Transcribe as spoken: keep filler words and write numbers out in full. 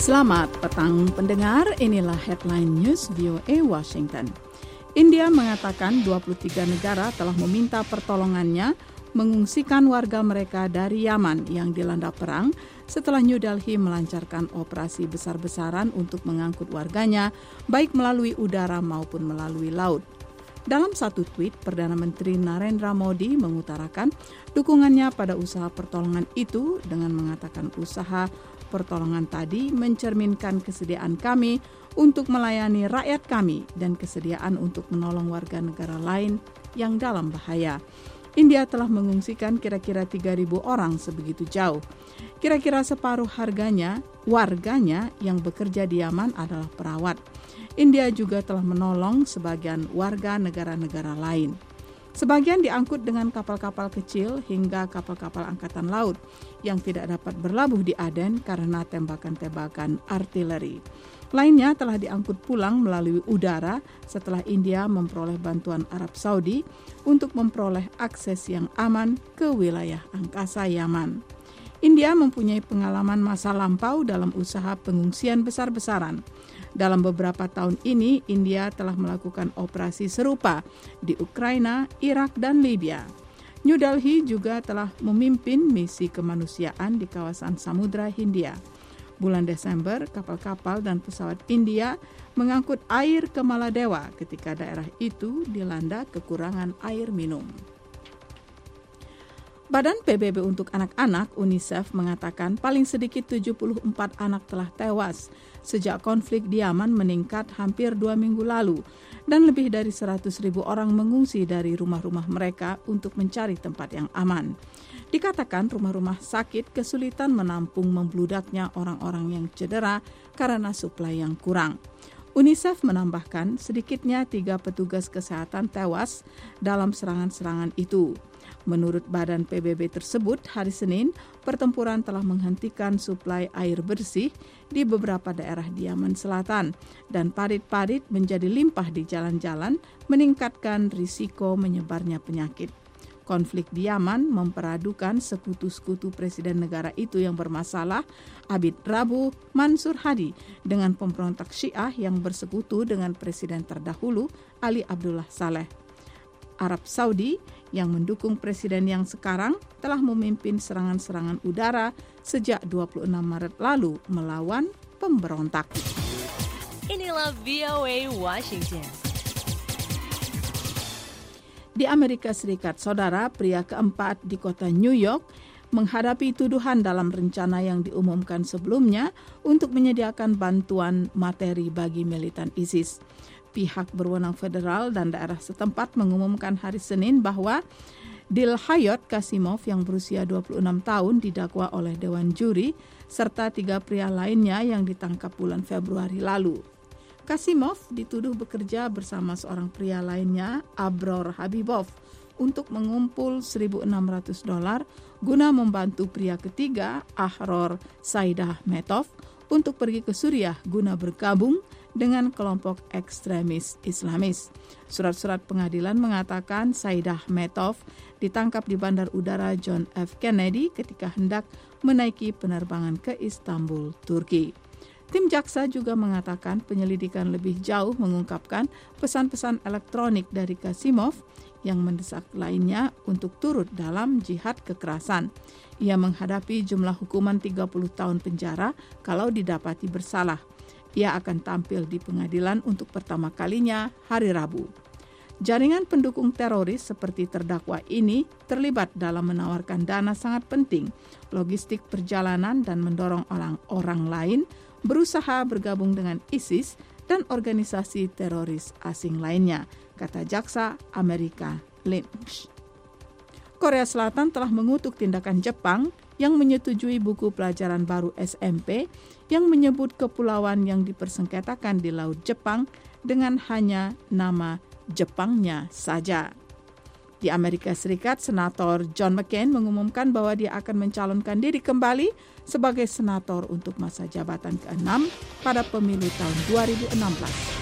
Selamat petang pendengar, inilah headline news V O A Washington. India mengatakan dua puluh tiga negara telah meminta pertolongannya mengungsikan warga mereka dari Yaman yang dilanda perang setelah New Delhi melancarkan operasi besar-besaran untuk mengangkut warganya baik melalui udara maupun melalui laut. Dalam satu tweet, Perdana Menteri Narendra Modi mengutarakan dukungannya pada usaha pertolongan itu dengan mengatakan usaha pertolongan tadi mencerminkan kesediaan kami untuk melayani rakyat kami dan kesediaan untuk menolong warga negara lain yang dalam bahaya. India telah mengungsikan kira-kira tiga ribu orang sebegitu jauh. Kira-kira separuh harganya, warganya yang bekerja di Yaman adalah perawat. India juga telah menolong sebagian warga negara-negara lain. Sebagian diangkut dengan kapal-kapal kecil hingga kapal-kapal angkatan laut yang tidak dapat berlabuh di Aden karena tembakan-tembakan artileri. Lainnya telah diangkut pulang melalui udara setelah India memperoleh bantuan Arab Saudi untuk memperoleh akses yang aman ke wilayah angkasa Yaman. India mempunyai pengalaman masa lampau dalam usaha pengungsian besar-besaran. Dalam beberapa tahun ini, India telah melakukan operasi serupa di Ukraina, Irak, dan Libya. New Delhi juga telah memimpin misi kemanusiaan di kawasan Samudra Hindia. Bulan Desember, kapal-kapal dan pesawat India mengangkut air ke Maladewa ketika daerah itu dilanda kekurangan air minum. Badan P B B untuk anak-anak UNICEF mengatakan paling sedikit tujuh puluh empat anak telah tewas sejak konflik di Yaman meningkat hampir dua minggu lalu dan lebih dari seratus ribu orang mengungsi dari rumah-rumah mereka untuk mencari tempat yang aman. Dikatakan rumah-rumah sakit kesulitan menampung membludaknya orang-orang yang cedera karena suplai yang kurang. UNICEF menambahkan sedikitnya tiga petugas kesehatan tewas dalam serangan-serangan itu. Menurut badan P B B tersebut, hari Senin, pertempuran telah menghentikan suplai air bersih di beberapa daerah di Yaman Selatan dan parit-parit menjadi limpah di jalan-jalan, meningkatkan risiko menyebarnya penyakit. Konflik di Yaman memperadukan sekutu-sekutu presiden negara itu yang bermasalah, Abid Rabu Mansur Hadi, dengan pemberontak Syiah yang bersekutu dengan presiden terdahulu Ali Abdullah Saleh. Arab Saudi yang mendukung presiden yang sekarang telah memimpin serangan-serangan udara sejak dua puluh enam Maret lalu melawan pemberontak. Inilah V O A Washington. Di Amerika Serikat, saudara, pria keempat di kota New York menghadapi tuduhan dalam rencana yang diumumkan sebelumnya untuk menyediakan bantuan materi bagi militan ISIS. Pihak berwenang federal dan daerah setempat mengumumkan hari Senin bahwa Dilhayot Kasimov yang berusia dua puluh enam tahun didakwa oleh Dewan Juri serta tiga pria lainnya yang ditangkap bulan Februari lalu. Kasimov dituduh bekerja bersama seorang pria lainnya, Abror Habibov, untuk mengumpul seribu enam ratus dolar guna membantu pria ketiga, Ahror Saidahmetov, untuk pergi ke Suriah guna bergabung dengan kelompok ekstremis Islamis. Surat-surat pengadilan mengatakan Saidahmetov ditangkap di Bandar Udara John F. Kennedy ketika hendak menaiki penerbangan ke Istanbul, Turki. Tim jaksa juga mengatakan penyelidikan lebih jauh mengungkapkan pesan-pesan elektronik dari Kasimov yang mendesak lainnya untuk turut dalam jihad kekerasan. Ia menghadapi jumlah hukuman tiga puluh tahun penjara kalau didapati bersalah. Ia akan tampil di pengadilan untuk pertama kalinya hari Rabu. Jaringan pendukung teroris seperti terdakwa ini terlibat dalam menawarkan dana sangat penting, logistik perjalanan dan mendorong orang-orang lain berusaha bergabung dengan ISIS dan organisasi teroris asing lainnya, kata jaksa Amerika Lynch. Korea Selatan telah mengutuk tindakan Jepang yang menyetujui buku pelajaran baru S M P yang menyebut kepulauan yang dipersengketakan di Laut Jepang dengan hanya nama Jepangnya saja. Di Amerika Serikat, Senator John McCain mengumumkan bahwa dia akan mencalonkan diri kembali sebagai senator untuk masa jabatan keenam pada pemilu tahun dua ribu enam belas.